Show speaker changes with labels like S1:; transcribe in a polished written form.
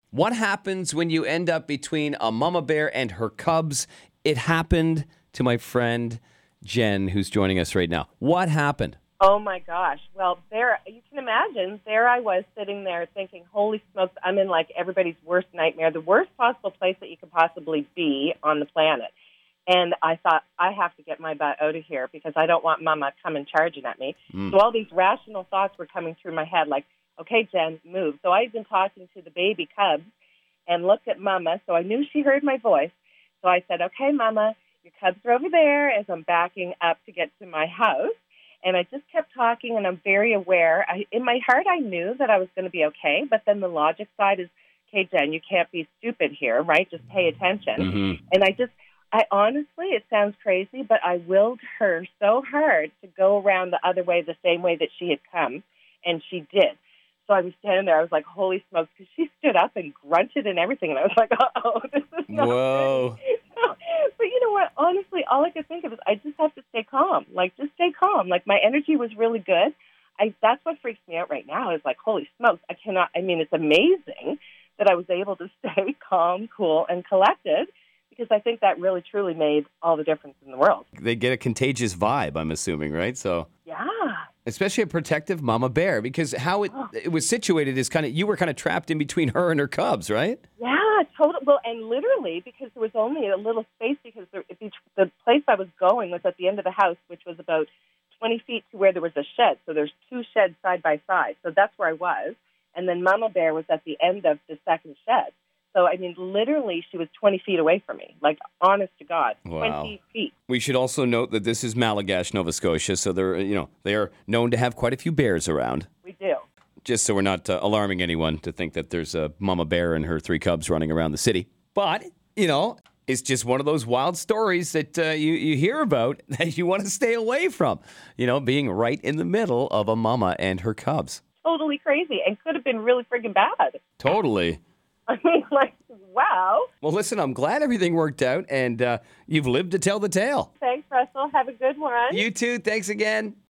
S1: What happens when you end up between a mama bear and her cubs? It happened to my friend Jen, who's joining us right now. What happened?
S2: Oh, my gosh. Well, there, you can imagine, there I was sitting there thinking, holy smokes, I'm in like everybody's worst nightmare, the worst possible place that you could possibly be on the planet. And I thought, I have to get my butt out of here because I don't want Mama coming charging at me. So all these rational thoughts were coming through my head like, okay, Jen, move. So I had been talking to the baby cubs and looked at Mama, so I knew she heard my voice. So I said, okay, Mama, your cubs are over there as I'm backing up to get to my house. And I just kept talking, and I'm very aware. In my heart, I knew that I was going to be okay, but then the logic side is, okay, Jen, you can't be stupid here, right? Just pay attention.
S1: Mm-hmm.
S2: And I honestly, it sounds crazy, but I willed her so hard to go around the other way, the same way that she had come, and she did. So I was standing there. I was like, holy smokes, because she stood up and grunted and everything, and I was like, uh-oh, this is not
S1: Whoa.
S2: good. But you know what? Honestly, all I could think of is I just have to stay calm. Like, just stay calm. Like, my energy was really good. That's what freaks me out right now is like, holy smokes, it's amazing that I was able to stay calm, cool, and collected because I think that really, truly made all the difference in the world.
S1: They get a contagious vibe, I'm assuming, right? So,
S2: Yeah.
S1: especially a protective mama bear, because how it was situated is you were kind of trapped in between her and her cubs, right?
S2: Yeah, totally. Well, and literally, because there was only a little space, because the place I was going was at the end of the house, which was about 20 feet to where there was a shed. So there's two sheds side by side. So that's where I was. And then Mama Bear was at the end of the second shed. So, literally, she was 20 feet away from me. Like, honest to God,
S1: Wow.
S2: 20 feet.
S1: We should also note that this is Malagash, Nova Scotia, so they are known to have quite a few bears around.
S2: We do.
S1: Just so we're not alarming anyone to think that there's a mama bear and her 3 cubs running around the city. But, it's just one of those wild stories that you hear about that you want to stay away from, being right in the middle of a mama and her cubs.
S2: Totally crazy and could have been really friggin' bad.
S1: Totally.
S2: Wow.
S1: Well, listen, I'm glad everything worked out, and you've lived to tell the tale.
S2: Thanks, Russell. Have a good one.
S1: You too. Thanks again.